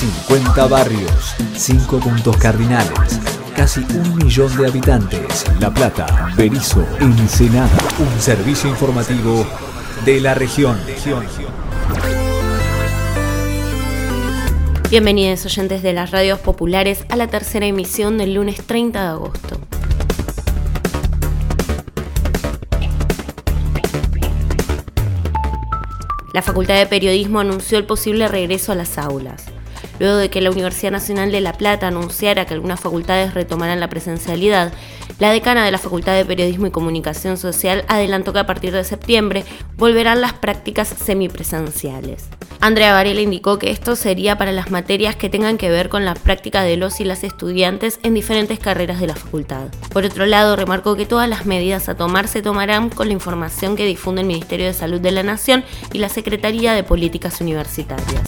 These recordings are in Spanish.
50 barrios, 5 puntos cardinales, casi 1 millón de habitantes. La Plata, Berisso, Ensenada. Un servicio informativo de la región. Bienvenidos oyentes de las radios populares a la tercera emisión del lunes 30 de agosto. La Facultad de Periodismo anunció el posible regreso a las aulas. Luego de que la Universidad Nacional de La Plata anunciara que algunas facultades retomarán la presencialidad, la decana de la Facultad de Periodismo y Comunicación Social adelantó que a partir de septiembre volverán las prácticas semipresenciales. Andrea Varela indicó que esto sería para las materias que tengan que ver con la práctica de los y las estudiantes en diferentes carreras de la facultad. Por otro lado, remarcó que todas las medidas a tomar se tomarán con la información que difunde el Ministerio de Salud de la Nación y la Secretaría de Políticas Universitarias.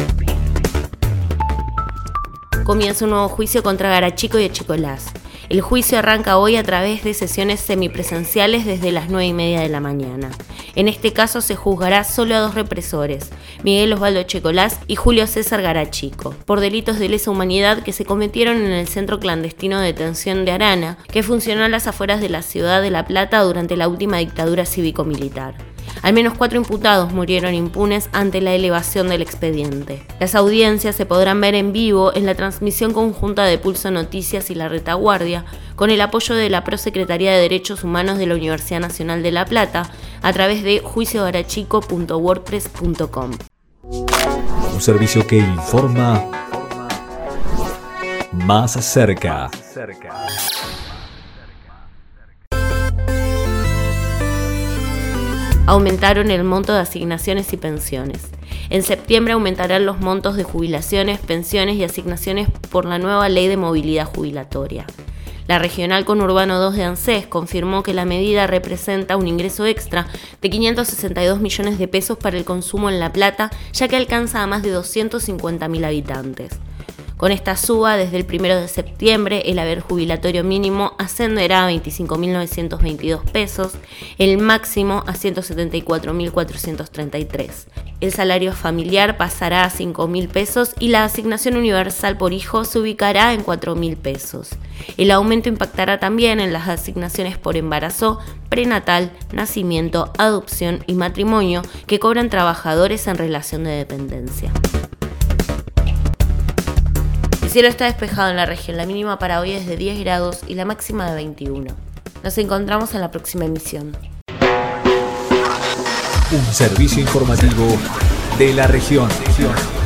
Comienza un nuevo juicio contra Garachico y Echecolás. El juicio arranca hoy a través de sesiones semipresenciales desde las 9:30 de la mañana. En este caso se juzgará solo a 2 represores, Miguel Osvaldo Echecolás y Julio César Garachico, por delitos de lesa humanidad que se cometieron en el centro clandestino de detención de Arana, que funcionó a las afueras de la ciudad de La Plata durante la última dictadura cívico-militar. Al menos 4 imputados murieron impunes ante la elevación del expediente. Las audiencias se podrán ver en vivo en la transmisión conjunta de Pulso Noticias y La Retaguardia, con el apoyo de la Prosecretaría de Derechos Humanos de la Universidad Nacional de La Plata, a través de juiciogarachico.wordpress.com. Un servicio que informa más cerca. Aumentaron el monto de asignaciones y pensiones. En septiembre aumentarán los montos de jubilaciones, pensiones y asignaciones por la nueva Ley de Movilidad Jubilatoria. La Regional Conurbano 2 de ANSES confirmó que la medida representa un ingreso extra de 562 millones de pesos para el consumo en La Plata, ya que alcanza a más de 250.000 habitantes. Con esta suba, desde el 1 de septiembre, el haber jubilatorio mínimo ascenderá a 25.922 pesos, el máximo a 174.433. El salario familiar pasará a 5.000 pesos y la asignación universal por hijo se ubicará en 4.000 pesos. El aumento impactará también en las asignaciones por embarazo, prenatal, nacimiento, adopción y matrimonio que cobran trabajadores en relación de dependencia. El cielo está despejado en la región, la mínima para hoy es de 10 grados y la máxima de 21. Nos encontramos en la próxima emisión. Un servicio informativo de la región.